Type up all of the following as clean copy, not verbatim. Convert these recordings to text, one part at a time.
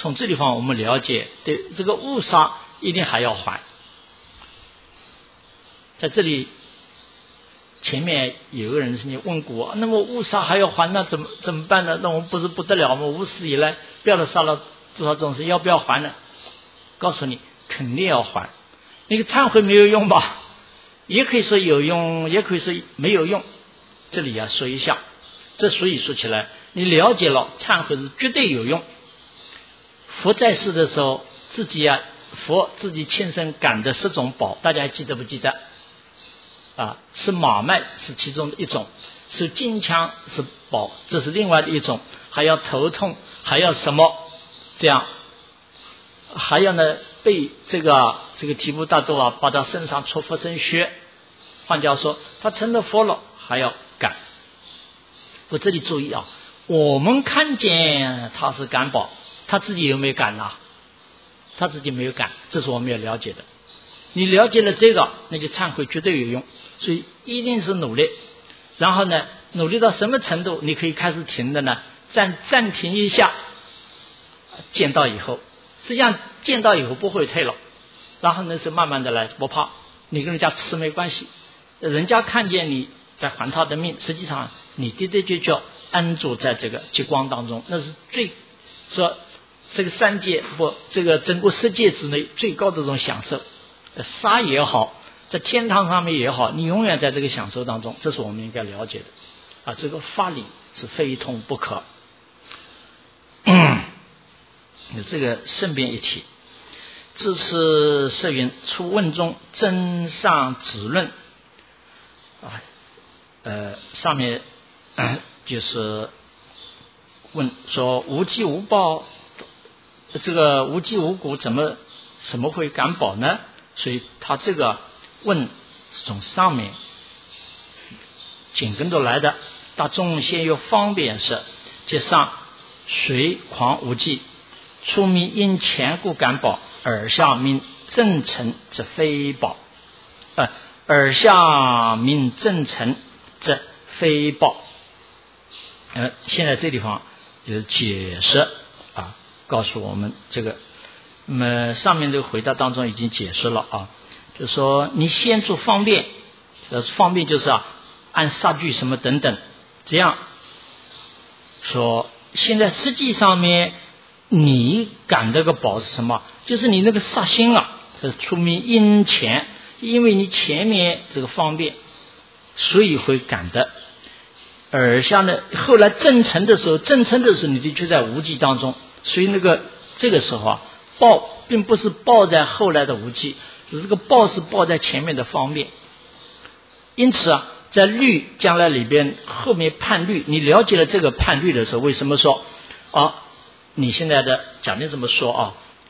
从这地方我们了解，对这个误杀一定还要还。在这里前面有个人是你问过，那么误杀还要还，那怎么办呢？那我们不是不得了吗？无始以来不要了杀了多少众生，要不要还呢？告诉你，肯定要还。那个忏悔没有用吧？也可以说有用，也可以说没有用。这里要说一下，这所以说起来，你了解了忏悔是绝对有用。佛在世的时候，佛自己亲身感的10种宝，大家还记得不记得？是马脉是其中的一种，是金枪是宝，这是另外的一种，还要头痛，还要什么这样，还要呢被这个提婆达多把他身上戳佛身血，换句话说，他成了佛了还要感。我这里注意啊，我们看见他是感宝，他自己有没有感啊？他自己没有感，这是我们要了解的。你了解了这个，那就忏悔绝对有用，所以一定是努力。然后呢，努力到什么程度，你可以开始停的呢？暂停一下，见到以后，实际上见到以后不会退了，然后呢是慢慢的来，不怕，你跟人家吃没关系，人家看见你在还他的命，实际上你的确安住在这个极光当中，那是说这个3界这个整个世界之内最高的这种享受。杀也好，在天堂上面也好，你永远在这个享受当中，这是我们应该了解的这个法理是非通不可。这个顺便一提，自是摄云出问中真上指论上面就是问说无记无报，这个无记无果什么会感宝呢？所以他这个问是从上面紧跟着来的。大众先有方便色，即上随狂无记，初名因前故感宝，耳下名正成则非宝，耳下名正成则非宝。现在这地方就是解释告诉我们这个。那么上面这个回答当中已经解释了就是说你先做方便，方便就是按杀句什么等等，这样说现在实际上面你感这个宝是什么？就是你那个杀心是出名因前，因为你前面这个方便，所以会感的。耳下呢，后来正成的时候你的确在无记当中，所以这个时候报并不是报在后来的无记，这个报是报在前面的方便。因此在律将来里边后面判律，你了解了这个判律的时候，为什么说你现在的假定这么说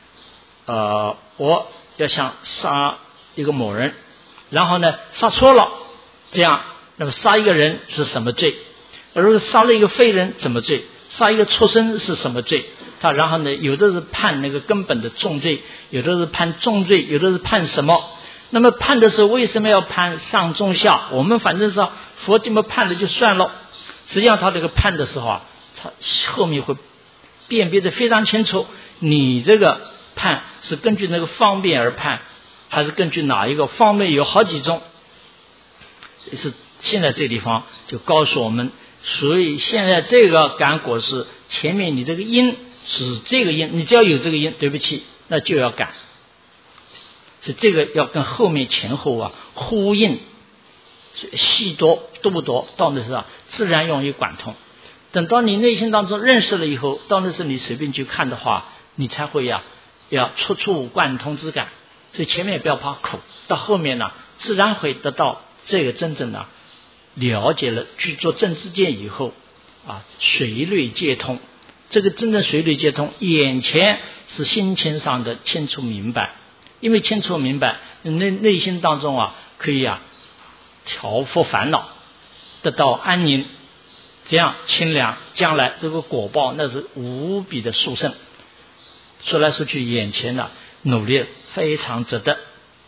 我要想杀一个某人，然后呢杀错了，这样那么杀一个人是什么罪？如果杀了一个废人什么罪？杀一个畜生是什么罪？然后呢，有的是判那个根本的重罪，有的是判重罪，有的是判什么？那么判的时候为什么要判上中下？我们反正是佛这么判了就算了，实际上他这个判的时候他后面会辨别的非常清楚，你这个判是根据那个方便而判，还是根据哪一个方面？有好几种。是现在这个地方就告诉我们，所以现在这个感果是前面你这个因是这个因，你只要有这个因，对不起，那就要感。是这个要跟后面前后呼应，细多不多，到那时自然容易贯通。等到你内心当中认识了以后，到那时你随便去看的话，你才会要处处贯通之感。所以前面也不要怕苦，到后面自然会得到这个真正了解了去做正知见以后随类皆通。这个真正随类皆通，眼前是心情上的清楚明白，因为清楚明白，内心当中可以调伏烦恼，得到安宁，这样清凉，将来这个果报那是无比的殊胜。说来说去，眼前努力非常值得。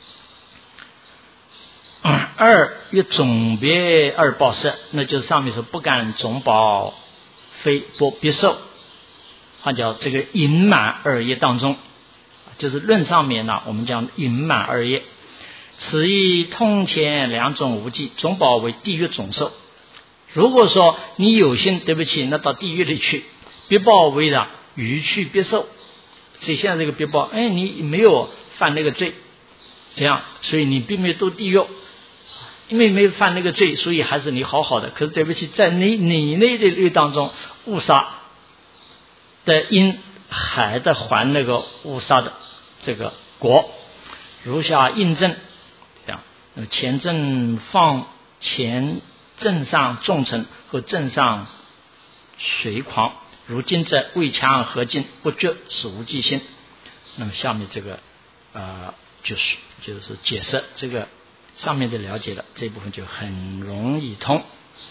与总别二报色，那就是上面说不敢总报非不必受。 它叫这个隐满二业当中，就是论上面呢，我们讲隐满二业。此亦通前两种无记，总报为地狱总受。如果说你有心，对不起，那到地狱里去，必报为的愚去必受。所以现在这个必报，你没有犯那个罪，这样，所以你并没有堕地狱，因为没有犯那个罪，所以还是你好好的。可是对不起，在你那的律当中，误杀的因还得还那个误杀的这个果。如下印证。前正放前正上重臣和正上随狂，如今者为强合尽，不觉是无记心。那么下面这个就是解释这个上面的了解了，这部分就很容易通。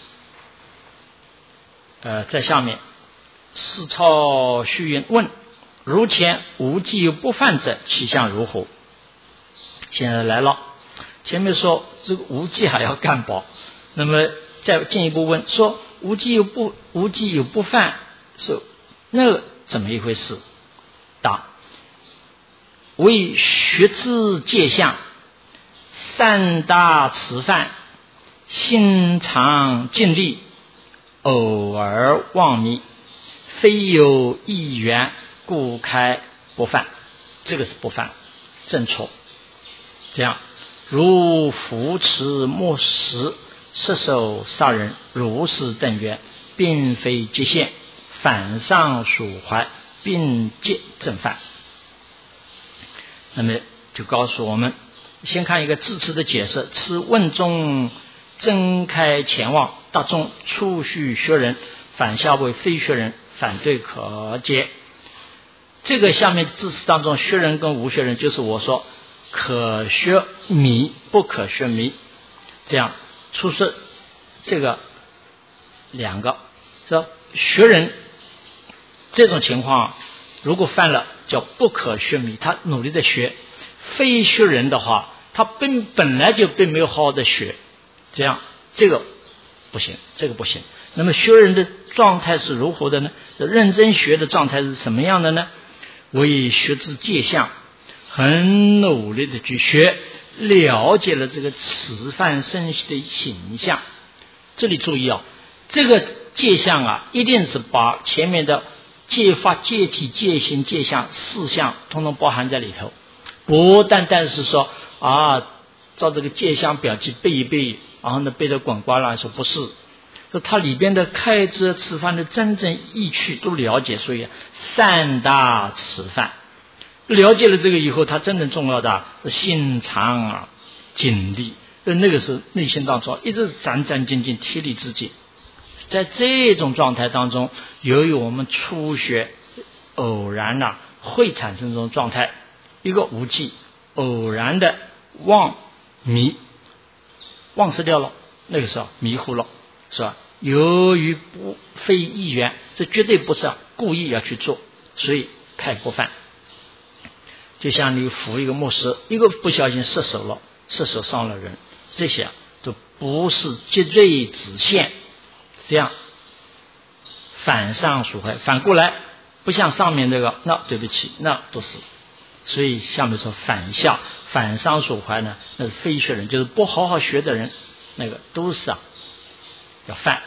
在下面四超虚云问：如前无记有不犯者，其相如何？现在来了。前面说这个无记还要干饱，那么再进一步问说无记有不犯，说那怎么一回事？答：为学之戒相，善大持犯，心常尽力，偶尔忘迷，非有意缘，故开不犯。这个是不犯，正错。这样。如扶持莫食，射手杀人，如是等缘，并非极限，反上属怀，并皆正犯。那么就告诉我们，先看一个字词的解释。此问中睁开前望，大众初须学人，反下为非学人，反对可解。这个下面字词当中，学人跟无学人，就是我说可学迷，不可学迷，这样出示这个两个。说学人这种情况，如果犯了叫不可学迷，他努力的学；非学人的话，他本来就并没有好好的学，这样这个不行，这个不行。那么学人的状态是如何的呢？认真学的状态是什么样的呢？为学之戒相，很努力的去学，了解了这个此犯生息的形象。这里注意这个戒相一定是把前面的戒法、戒体、戒行、戒相四项统统包含在里头，不单单是说照这个戒相表记背一背，然后呢背得滚瓜烂熟，不是。说它里边的开遮此犯的真正意趣都了解，所以善大此犯。了解了这个以后，他真正重要的是心常尽力，那个是内心当中一直是战战兢兢、贴力自己。在这种状态当中，由于我们初学偶然会产生这种状态，一个无记，偶然的忘迷，忘失掉了，那个时候迷糊了，是吧？由于不非意愿，这绝对不是故意要去做，所以开不犯。就像你扶一个牧师，一个不小心射手了，射手伤了人，这些都不是积罪止现，这样反上属怀。反过来不像上面这个，那对不起，那都是。所以下面说反下反上属怀呢，那是非学人，就是不好好学的人，那个都是要犯。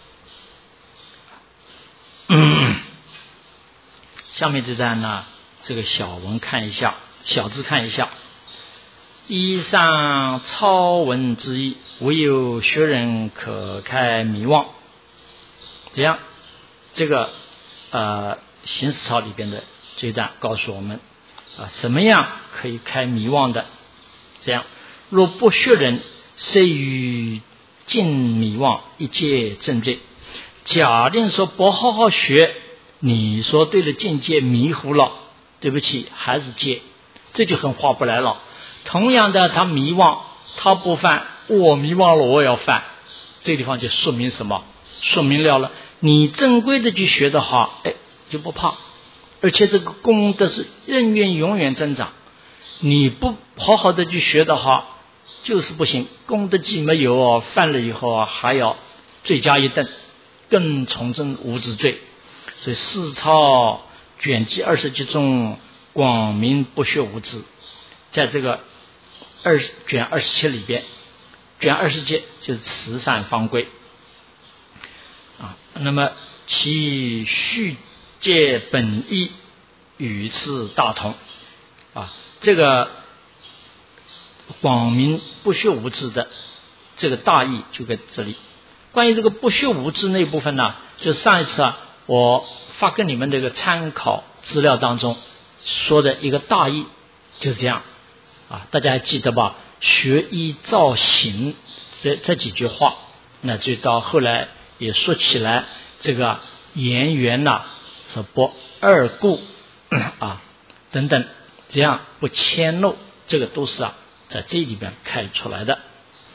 下面这段呢，这个小文看一下，小字看一下。以上超文之意，唯有学人可开迷妄。这样，这个行思操里边的这一段告诉我们什么样可以开迷妄的。这样，若不学人，虽与尽迷妄，一戒正罪。假定说不好好学，你说对了境界迷糊了，对不起，还是戒，这就很划不来了。同样的，他迷妄，他不犯，我迷妄了，我也要犯，这个地方就说明什么？说明了你正规的去学的话，就不怕，而且这个功德是永远增长。你不好好的去学的话，就是不行，功德既没有犯了以后还要罪加一等，更从增无知罪。所以四超卷记20集中广明不学无知，在这个卷27里边，卷20节就是慈善方规啊。那么其续戒本意与此大同啊，这个广明不学无知的这个大意就在这里。关于这个不学无知那一部分呢，就上一次我发给你们这个参考资料当中说的一个大意就是这样啊，大家还记得吧？学医造行这几句话，那就到后来也说起来这个言缘说不二故啊等等，这样不迁怒，这个都是在这里边开出来的。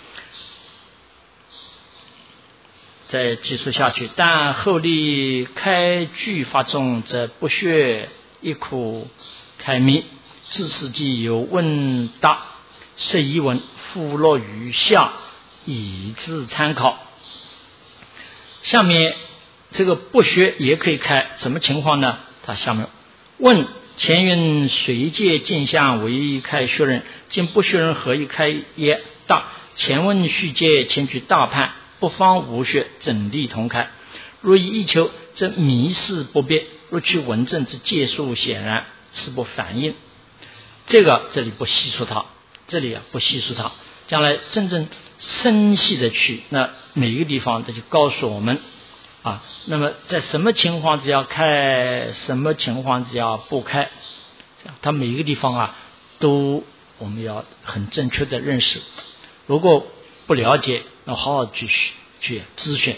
再继续下去，但后立开具法中，则不学一苦开密，自世纪有问答，设疑文附落于下，以资参考。下面这个不学也可以开，什么情况呢？他下面问前云随戒见相为开学人，今不学人何以开也？大前问续戒前举大判，不方无学整理同开，若以一求，则迷事不别；若去文正之戒术显然，是不反应。这里不细说它，不细说它，将来真正深细的去，那每一个地方它就告诉我们那么在什么情况只要开，什么情况只要不开，它每一个地方都我们要很正确的认识。如果不了解，要好好去咨询。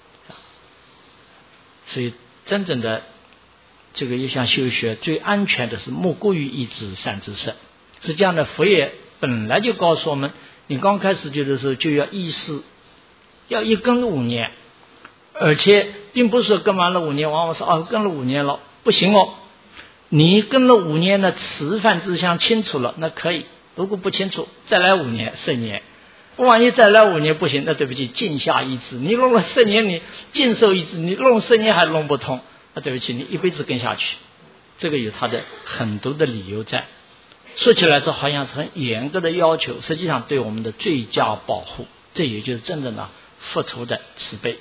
所以真正的这个一项修学最安全的是莫过于一知善知识。实际上呢，佛也本来就告诉我们，你刚开始学的时候就要意识，要一跟5年，而且并不是说跟完了5年，往往说跟了5年了不行哦。你跟了5年呢，持犯志向清楚了，那可以；如果不清楚，再来5年、10年。万一再来5年不行，那对不起，尽下一支。你弄了10年，你尽受一支，你弄10年还弄不通，那对不起，你一辈子跟下去。这个有它的很多的理由在。说起来这好像是很严格的要求，实际上对我们的最佳保护，这也就是真正的佛陀的慈悲。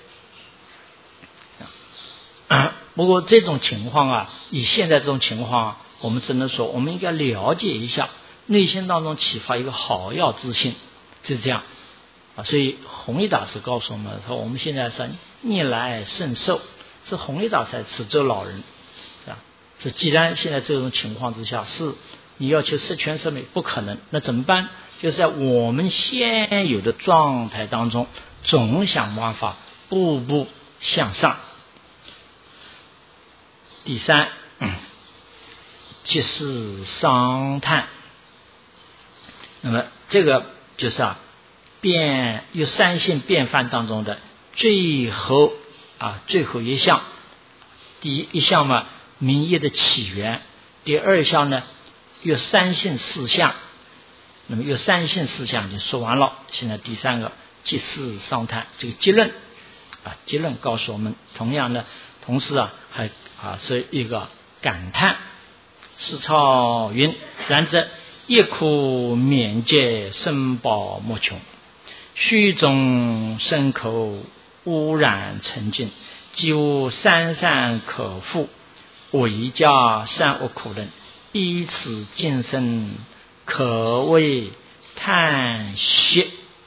不过这种情况以现在这种情况我们只能说我们应该了解一下，内心当中启发一个好要之心，就是这样所以弘一大师告诉我们说，我们现在是逆来顺受，是弘一大师持咒老人是既然现在这种情况之下是你要求十全十美不可能，那怎么办？就是在我们现有的状态当中，总想办法步步向上。第三，即是商叹。那么这个就是有三性变犯当中的最后一项。第一项嘛，名业的起源；第二项呢，有三性4项。那么有三性4项已经说完了，现在第三个即是商叹，这个结论结论告诉我们，同样的，同时还是一个感叹。释超云：然则业苦免界，生宝莫穷，虚中身口污染沉静，即无三善可复，唯加善恶苦人，依此精神，可谓叹息。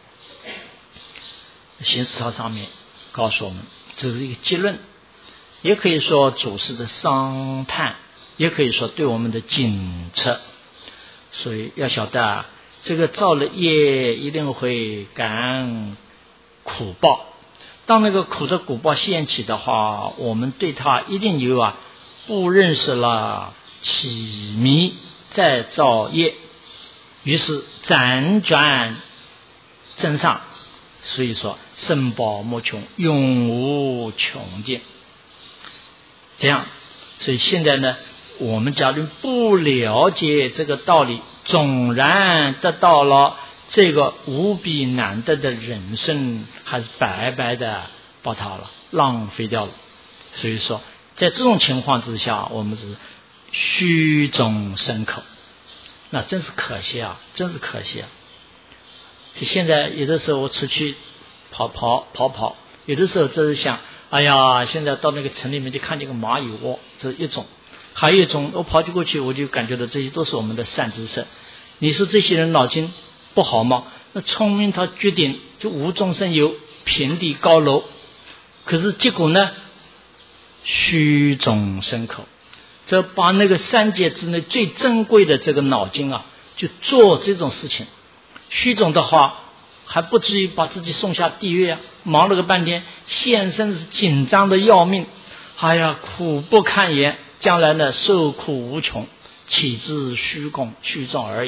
行思潮上面告诉我们，这是一个结论，也可以说祖师的伤叹，也可以说对我们的警策。所以要晓得这个造了业一定会感苦报，当那个苦的果报现起的话，我们对它一定有不认识了，起迷再造业，于是辗转增上。所以说生宝莫穷，永无穷尽。这样，所以现在呢，我们假如不了解这个道理，纵然得到了这个无比难得的人生，还是白白的把它浪费掉了。所以说在这种情况之下，我们是虚中生口，那真是可惜啊，真是可惜啊。现在有的时候我出去跑，有的时候就是想，哎呀，现在到那个城里面就看见个蚂蚁窝，这是一种。还有一种，我跑过去，我就感觉到这些都是我们的善知识。你说这些人脑筋不好吗？那聪明他决定就无中生有，平地高楼，可是结果呢，虚中生口。这把那个三界之内最珍贵的这个脑筋啊，就做这种事情。虚中的话，还不至于把自己送下地狱啊！忙了个半天，现身是紧张的要命，哎呀，苦不堪言。将来呢，受苦无穷，岂知虚中而已。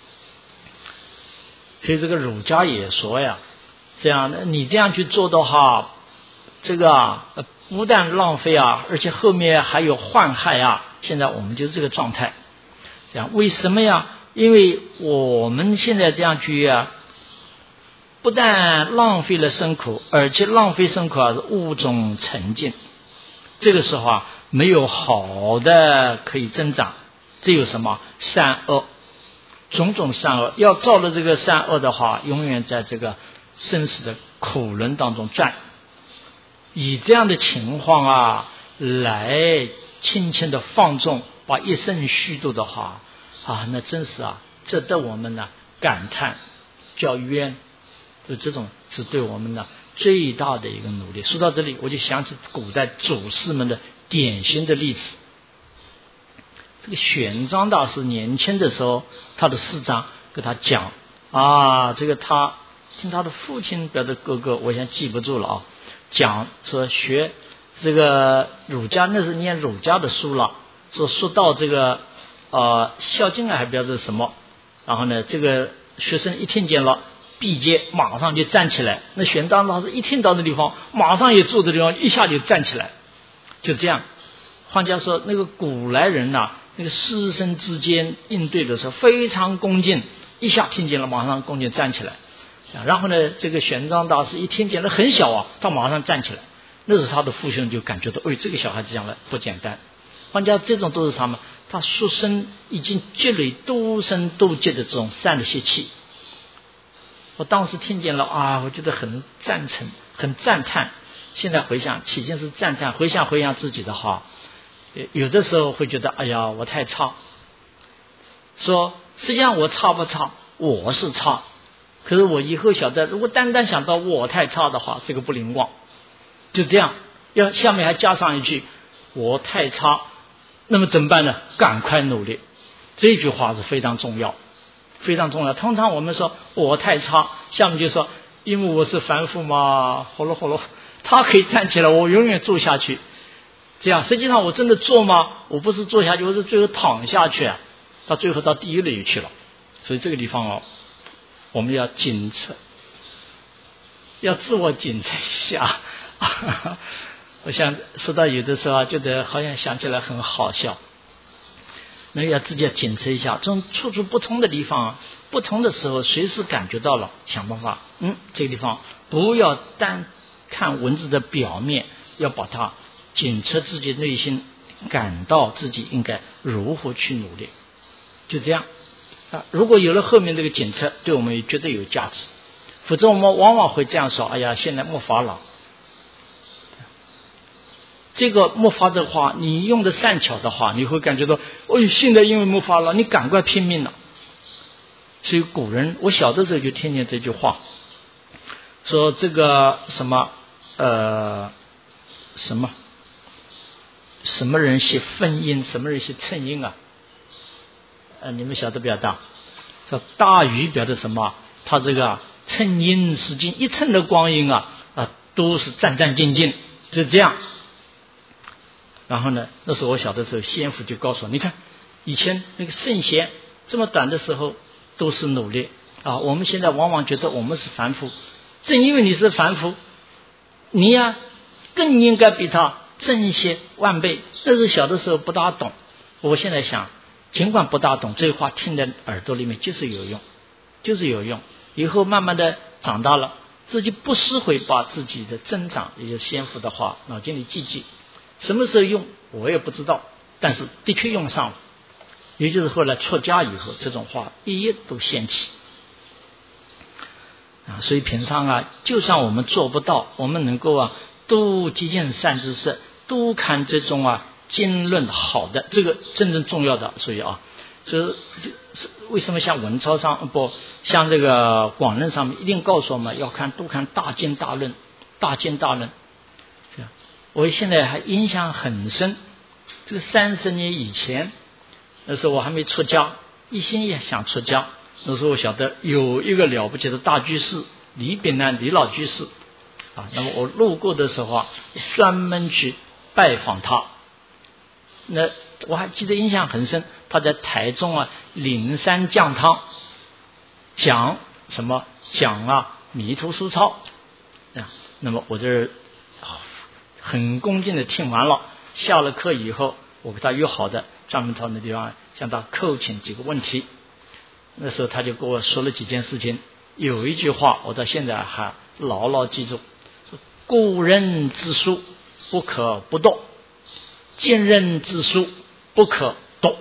所以这个儒家也说呀，这样的你这样去做的话，这个不但浪费啊，而且后面还有患害啊。现在我们就是这个状态。这样为什么呀？因为我们现在这样去啊，不但浪费了生苦，而且浪费生苦啊是物中沉静。这个时候啊，没有好的可以增长，只有什么善恶，种种善恶。要照了这个善恶的话，永远在这个生死的苦轮当中转。以这样的情况啊，来轻轻的放纵，把一生虚度的话啊，那真是啊，值得我们呢感叹叫冤。就这种是对我们呢最大的一个努力。说到这里，我就想起古代祖师们的典型的例子。这个玄奘大师年轻的时候，他的师长跟他讲啊，这个他听他的父亲表的哥哥，我现在记不住了啊，讲说学这个儒家，那是念儒家的书了，说到这个孝经啊，还不知道是什么，然后呢，这个学生一听见了毕节马上就站起来，那玄奘老师一听到那地方，马上也坐的地方一下就站起来，就这样。换句话说，那个古来人呐，那个师生之间应对的时候非常恭敬，一下听见了马上恭敬站起来。然后呢，这个玄奘大师一听见了很小啊，他马上站起来，那是他的父兄就感觉到，哎，这个小孩子将来不简单。换句话说，这种都是什么？他出生已经积累多生多劫的这种善的习气。我当时听见了啊，我觉得很赞成，很赞叹。现在回想，起先是赞叹，回想自己的话，有的时候会觉得，哎呀，我太差。说实际上我差不差？我是差，可是我以后晓得，如果单单想到我太差的话，这个不灵光。就这样，要下面还加上一句，我太差，那么怎么办呢？赶快努力。这句话是非常重要。非常重要。通常我们说我太差，下面就说因为我是凡夫嘛，好了，他可以站起来，我永远坐下去。这样实际上我真的坐吗？我不是坐下去，我是最后躺下去啊，到最后到地狱里去了。所以这个地方哦，我们要检测，要自我检测一下。我想说到有的时候啊，觉得好像想起来很好笑。那要自己要检测一下，从处处不同的地方，不同的时候，随时感觉到了，想办法，这个地方不要单看文字的表面，要把它检测自己内心，感到自己应该如何去努力，就这样啊。如果有了后面这个检测，对我们也绝对有价值。否则我们往往会这样说：哎呀，现在没法了。这个没法的话，你用的善巧的话，你会感觉到，现在因为没法了，你赶快拼命了。所以古人，我小的时候就听见这句话，说这个什么人写分音，什么人写称音啊？你们晓得表达？说大禹表的什么？他这个称音时间一称的光阴啊，都是战战兢兢，就这样。然后呢，那时候我小的时候，先父就告诉我，你看以前那个圣贤这么短的时候都是努力啊，我们现在往往觉得我们是凡夫，正因为你是凡夫，你呀更应该比他正一些万倍。那是小的时候不大懂，我现在想，尽管不大懂，这句话听在耳朵里面就是有用，就是有用。以后慢慢的长大了，自己不失会把自己的增长，也就是先父的话脑筋里记。什么时候用我也不知道，但是的确用上了。也就是后来出家以后，这种话一一都掀起所以平常就算我们做不到，我们能够多积见善知识，多看这种经论好的，这个真正重要的。所以就是为什么像文钞上不像这个广论上面一定告诉我们要多看大经大论，大经大论。我现在还印象很深，这个30年以前，那时候我还没出家，一心也想出家。那时候我晓得有一个了不起的大居士李炳南李老居士那么我路过的时候专门去拜访他。那我还记得印象很深，他在台中灵山讲堂讲什么？讲弥陀书钞那么我这很恭敬的听完了，下了课以后，我跟他约好的专门到那地方向他叩请几个问题。那时候他就跟我说了几件事情，有一句话我到现在还牢牢记住，说古人之书不可不读，今人之书不可读。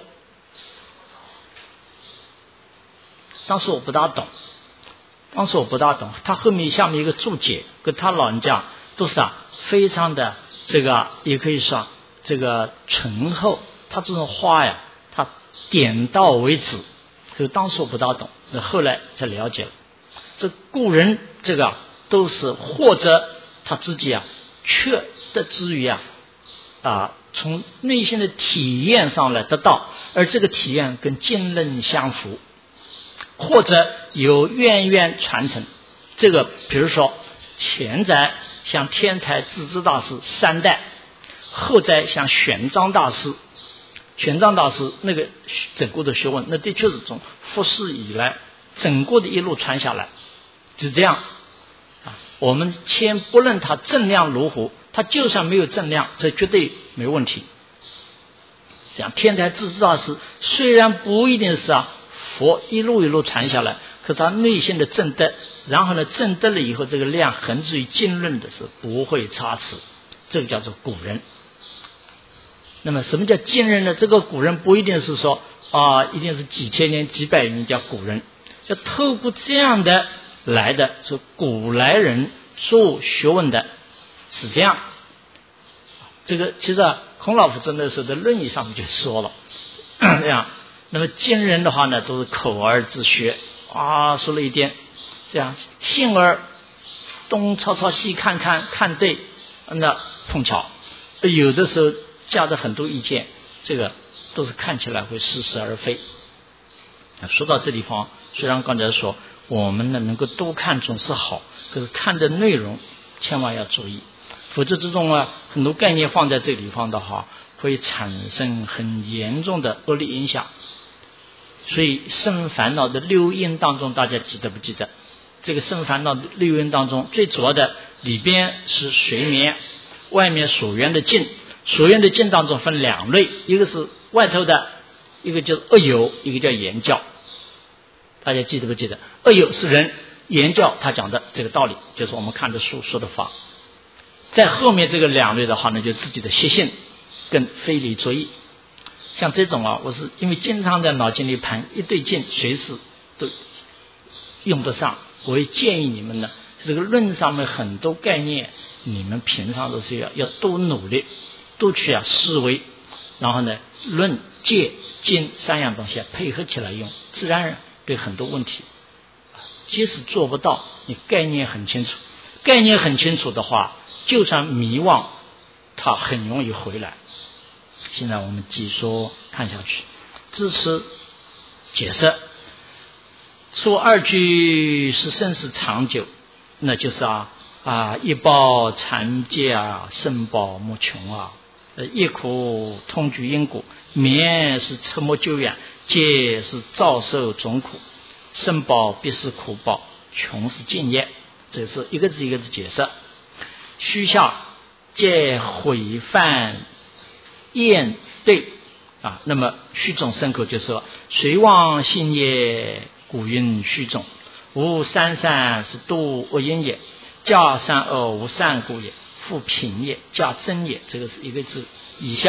当时我不大懂，他后面下面一个注解跟他老人家都是非常的这个也可以说这个醇厚，他这种话他点到为止。所以当时我不大懂，后来才了解了，这古人这个都是或者他自己缺的之余从内心的体验上来得到，而这个体验跟经论相符，或者有渊传承。这个比如说前在像天台智知大师3代，后在像玄奘大师那个整个的学问，那的确是从佛世以来整个的一路传下来，是这样我们先不论它正量如何，它就算没有正量，这绝对没问题。像天台智知大师虽然不一定是佛一路传下来，可他内心的正德，然后呢正德了以后，这个量恒至于经论的是不会差池，这个叫做古人。那么什么叫今人呢？这个古人不一定是说一定是几千年几百年叫古人，就透过这样的来的，是古来人做学问的是这样。这个其实孔老夫子那时候的论语上面就说了这样。那么今人的话呢，都是口而自学说了一点这样，幸而东抄抄西看看，看对那碰巧有的时候加的很多意见，这个都是看起来会似是而非。说到这地方，虽然刚才说我们呢能够多看总是好，可是看的内容千万要注意，否则这种很多概念放在这个地方的话，会产生很严重的恶劣影响。所以生烦恼的六因当中，大家记得不记得？这个生烦恼的六因当中，最主要的里边是睡眠，外面所缘的境。所缘的境当中分2类，一个是外头的，一个叫恶有，一个叫言教。大家记得不记得？恶有是人，言教他讲的这个道理，就是我们看的书说的法。在后面这个2类的话呢，就自己的习性跟非理作意。像这种我是因为经常在脑筋里盘一对境，随时都用得上。我也建议你们呢，这个论上面很多概念，你们平常都是要多努力，多去思维，然后呢论戒经3样东西配合起来用，自然对很多问题，即使做不到，你概念很清楚，概念很清楚的话，就算迷惘，它很容易回来。现在我们继续看下去，支持解释说2句是生死长久，那就是一报残戒生报莫穷一苦痛举因果，眠是沉默久远，戒是遭受种苦，生报必是苦报，穷是尽业。这是一个字一个字解释。虚下戒毁犯厌对那么虚种生口就是说，随妄信业，故云虚种。无三善是度恶因也，加善恶无善故也。复品业加真也，这个是一个字。以下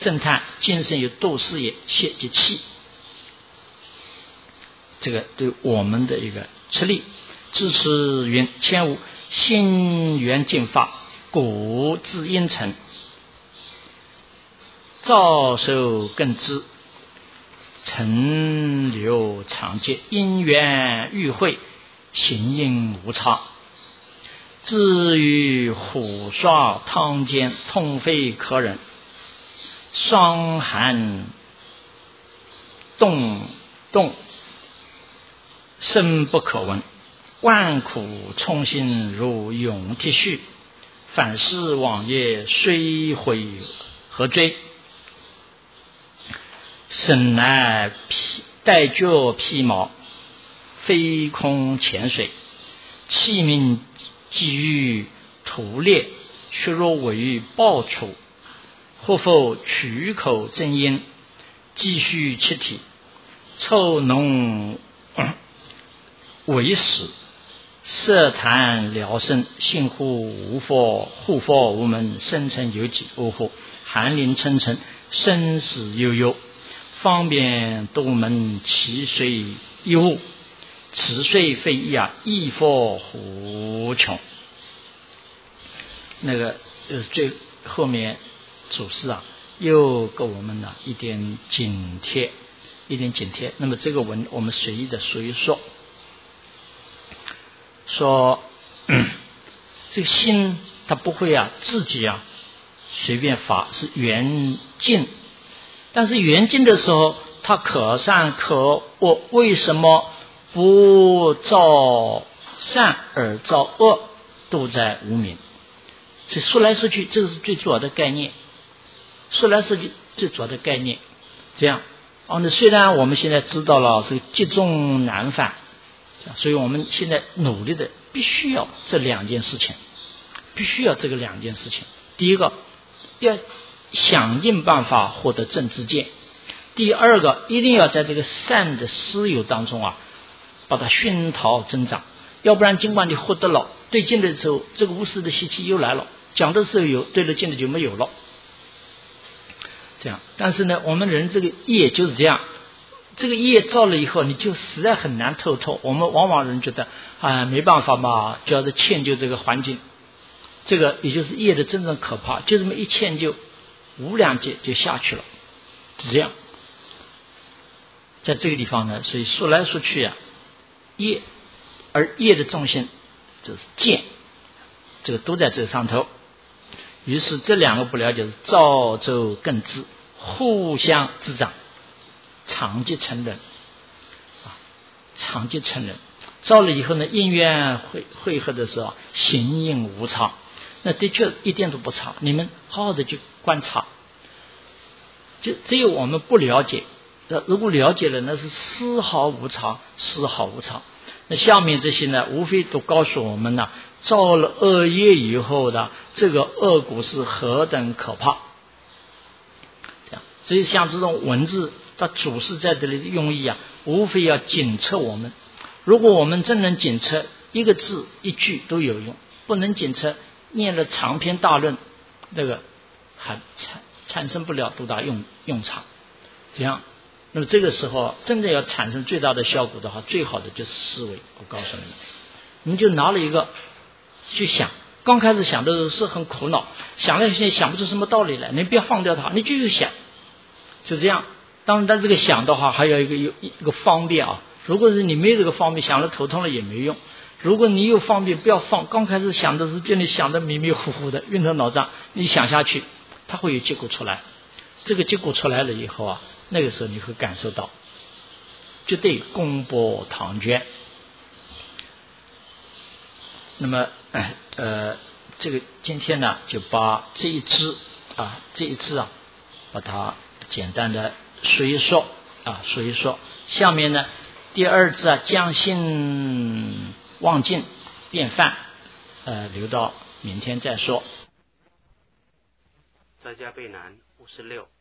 正叹今生有斗士也，泄及气，这个对我们的一个吃力。自此云千无心源净法，古自因成，照受更知，尘流常见，因缘欲会，行应无差。至于虎刷汤煎，痛非可忍，霜寒冻深不可闻，万苦冲心如涌铁絮，反思往业虽悔何追，身乃带脚披毛，飞空潜水，器皿积于涂裂，血肉为爆出，或否取口正因，继续气体，臭浓为死，色痰疗身，幸乎无佛，护佛无门，生辰有己，呜呼，寒林沉沉，生死悠悠，方便度门，其水一物，此虽非义啊，亦复无穷。那个最后面祖师啊，又给我们呢一点警惕。那么这个文我们随意的说一说，说这个心它不会啊自己啊随便发，是缘尽。但是缘尽的时候，它可善可恶，为什么不造善而造恶？都在无明。所以说来说去，这是最主要的概念。说来说去，最主要的概念，这样。那虽然我们现在知道了这个积重难返，所以我们现在努力的必须要这两件事情，第一个要想尽办法获得正知见，第二个一定要在这个善的思友当中啊，把它熏陶增长，要不然尽管你获得了对境的时候，这个无私的习气又来了，讲的时候有，对了境的就没有了。这样，但是呢，我们人这个业就是这样，这个业造了以后，你就实在很难透透。我们往往人觉得没办法嘛，就要迁就这个环境，这个也就是业的真正可怕，就这么一迁就，无量劫就下去了，是这样。在这个地方呢，所以说来说去啊，业，而业的重心就是见，这个都在这个上头。于是这两个不了解是造作更知，互相滋长，长期成人造了以后呢，因缘汇合的时候，行应无差，那的确一点都不差。你们好好的去观察，就只有我们不了解，如果了解了，那是丝毫无差。那下面这些呢，无非都告诉我们呢，造了恶业以后的这个恶果是何等可怕。这样，所以像这种文字，它主是在这里的用意啊，无非要检测我们。如果我们真能检测，一个字一句都有用；不能检测，念了长篇大论，那个还产生不了多大用场。这样。那么这个时候真的要产生最大的效果的话，最好的就是思维。我告诉你们就拿了一个去想，刚开始想的时候是很苦恼，想了现在想不出什么道理来，你不要放掉它，你继续想，就这样。当然但这个想的话还有一个方便啊，如果是你没有这个方便，想了头痛了也没用。如果你有方便，不要放，刚开始想的是叫你想的迷迷糊糊的，晕头脑胀，你想下去它会有结果出来。这个结果出来了以后啊，那个时候你会感受到绝对功薄唐捐。那么这个今天呢就把这一支把它简单的说一说。下面呢第二支将心忘尽变泛，留到明天再说。 在家备南56